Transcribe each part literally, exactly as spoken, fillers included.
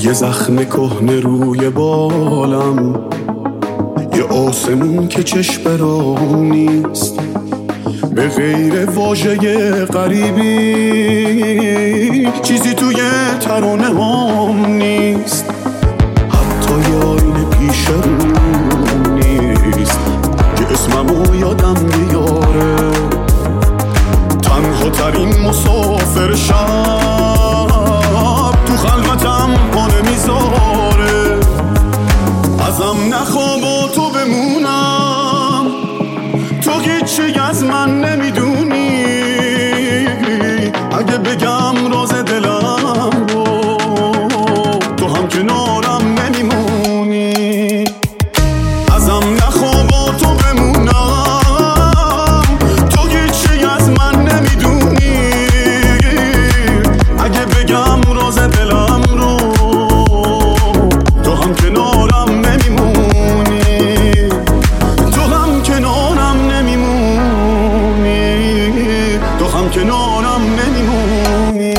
یه زخم کهنه روی بالم، یه آسمون که چشم برام نیست، به غیر واژه غریبی چیزی توی ترانه هم نیست. حتی یاین پیش رو نیست که اسممو یادم بیاره. تنها ترین مسافر شب تو خلوتم پانه میذاره. ازم نخوا با تو بمونم، تو هیچی از من نمیدونی. اگه بگم راز دلم رو، تو هم کنارم نمیمونی. ازم نخوا با تو بمونم، تو هیچی از من نمیدونی. اگه بگم راز دلم رو، تو هم کنارم نمیمونی. تو هم کنارم نمیمونی. تو هم کنارم نمیمونی.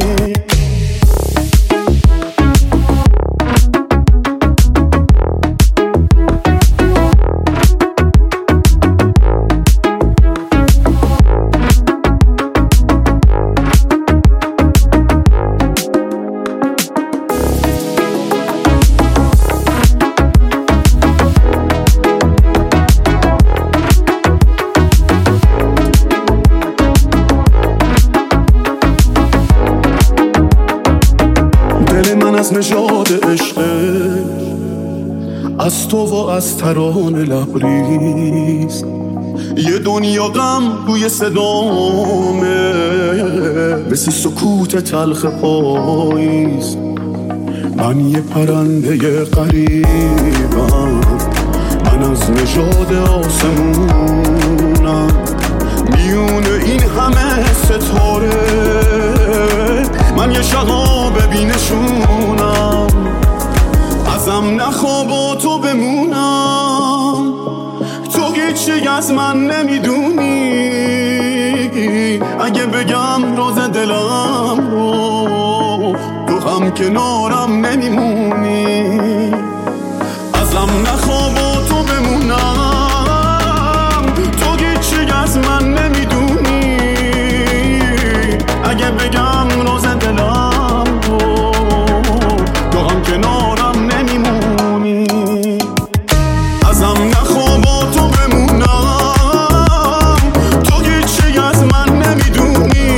دل من از نژاد عشقه، از تو و از ترانه لبریز. یه دنیا غم روی صدامه، مثل سکوت تلخ پاییز. من یه پرنده غریبم، من از نژاد آسمونم. میون این همه ستاره من یه شهاب بینشونم. ازم نخوا با تو بمونم، تو هیچی از من نمیدونی. اگه بگم راز دلم رو، تو هم کنارم نمیمونی. ازم نخوا با تو بمونم، تو هیچی از من نمیدونی. اگه بگم راز دلم رو، تو هم کنارم نمیمونی. ازم نخوا با تو بمونم، تو هیچی از من نمیدونی.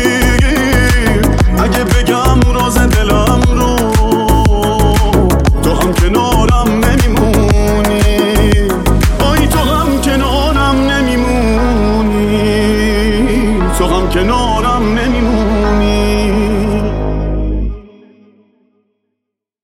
اگه بگم راز دلم رو، تو هم کنارم نمیمونی. آی تو هم کنارم نمیمونی. تو هم کنارم نمیمونی.